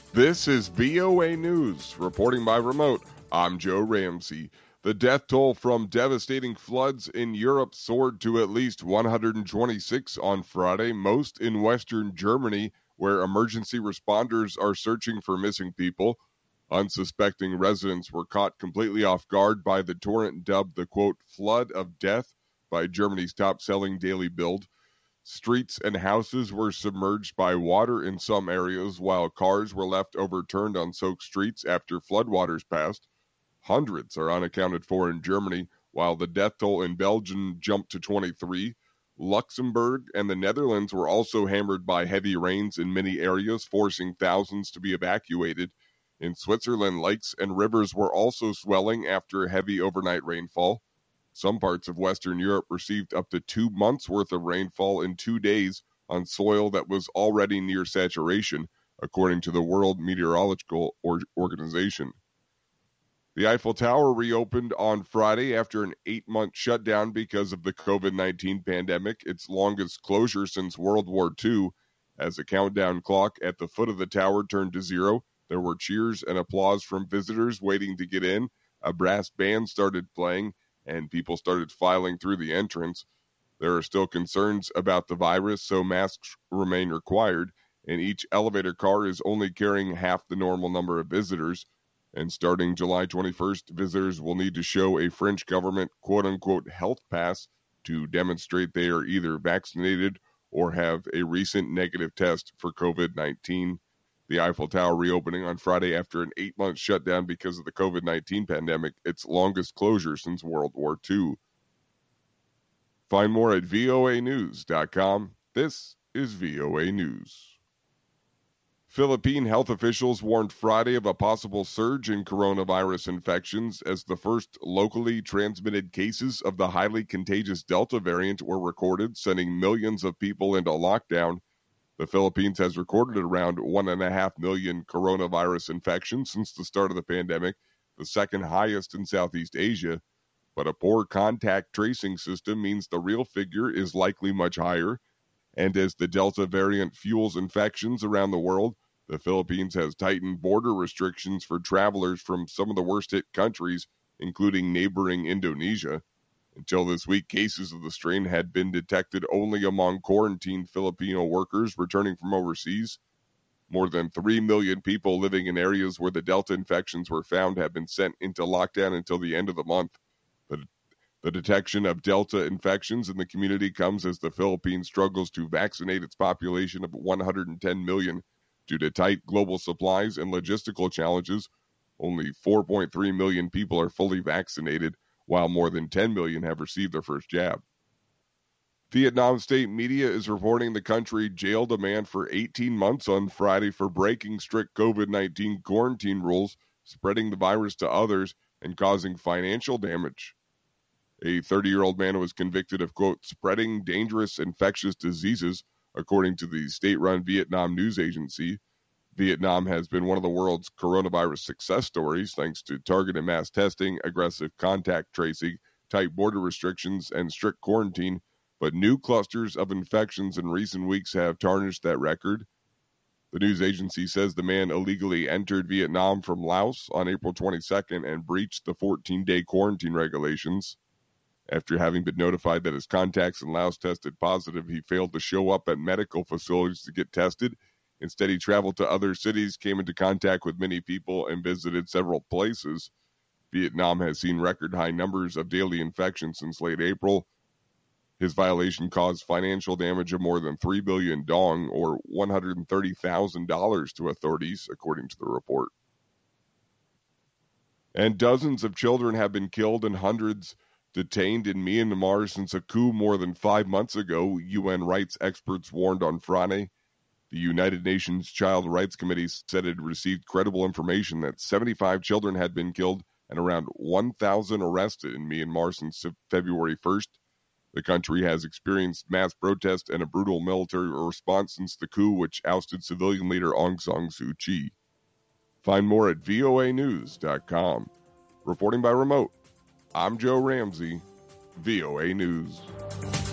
This is VOA News. Reporting by remote, I'm Joe Ramsey. The death toll from devastating floods in Europe soared to at least 126 on Friday, most in Western Germany, where emergency responders are searching for missing people. Unsuspecting residents were caught completely off guard by the torrent dubbed the, quote, flood of death by Germany's top-selling Daily Bild. Streets and houses were submerged by water in some areas, while cars were left overturned on soaked streets after floodwaters passed. Hundreds are unaccounted for in Germany, while the death toll in Belgium jumped to 23. Luxembourg and the Netherlands were also hammered by heavy rains in many areas, forcing thousands to be evacuated. In Switzerland, lakes and rivers were also swelling after heavy overnight rainfall. Some parts of Western Europe received up to 2 months' worth of rainfall in 2 days on soil that was already near saturation, according to the World Meteorological Organization. The Eiffel Tower reopened on Friday after an 8-month shutdown because of the COVID-19 pandemic, its longest closure since World War II. As the countdown clock at the foot of the tower turned to zero, there were cheers and applause from visitors waiting to get in. A brass band started playing, and people started filing through the entrance. There are still concerns about the virus, so masks remain required, and each elevator car is only carrying half the normal number of visitors. And starting July 21st, visitors will need to show a French government quote-unquote health pass to demonstrate they are either vaccinated or have a recent negative test for COVID-19. The Eiffel Tower reopening on Friday after an 8-month shutdown because of the COVID-19 pandemic, its longest closure since World War II. Find more at voanews.com. This is VOA News. Philippine health officials warned Friday of a possible surge in coronavirus infections as the first locally transmitted cases of the highly contagious Delta variant were recorded, sending millions of people into lockdown. The Philippines has recorded around 1.5 million coronavirus infections since the start of the pandemic, the second highest in Southeast Asia. But a poor contact tracing system means the real figure is likely much higher. And as the Delta variant fuels infections around the world, the Philippines has tightened border restrictions for travelers from some of the worst-hit countries, including neighboring Indonesia. Until this week, cases of the strain had been detected only among quarantined Filipino workers returning from overseas. More than 3 million people living in areas where the Delta infections were found have been sent into lockdown until the end of the month. The detection of Delta infections in the community comes as the Philippines struggles to vaccinate its population of 110 million. Due to tight global supplies and logistical challenges, only 4.3 million people are fully vaccinated, while more than 10 million have received their first jab. Vietnam state media is reporting the country jailed a man for 18 months on Friday for breaking strict COVID-19 quarantine rules, spreading the virus to others, and causing financial damage. A 30-year-old man was convicted of, quote, spreading dangerous infectious diseases, according to the state-run Vietnam news agency. Vietnam has been one of the world's coronavirus success stories thanks to targeted mass testing, aggressive contact tracing, tight border restrictions, and strict quarantine, but new clusters of infections in recent weeks have tarnished that record. The news agency says the man illegally entered Vietnam from Laos on April 22nd and breached the 14-day quarantine regulations. After having been notified that his contacts in Laos tested positive, he failed to show up at medical facilities to get tested. Instead, he traveled to other cities, came into contact with many people, and visited several places. Vietnam has seen record-high numbers of daily infections since late April. His violation caused financial damage of more than 3 billion dong, or $130,000 to authorities, according to the report. And dozens of children have been killed and hundreds detained in Myanmar since a coup more than 5 months ago, UN rights experts warned on Friday. The United Nations Child Rights Committee said it received credible information that 75 children had been killed and around 1,000 arrested in Myanmar since February 1st. The country has experienced mass protests and a brutal military response since the coup, which ousted civilian leader Aung San Suu Kyi. Find more at voanews.com. Reporting by remote, I'm Joe Ramsey, VOA News.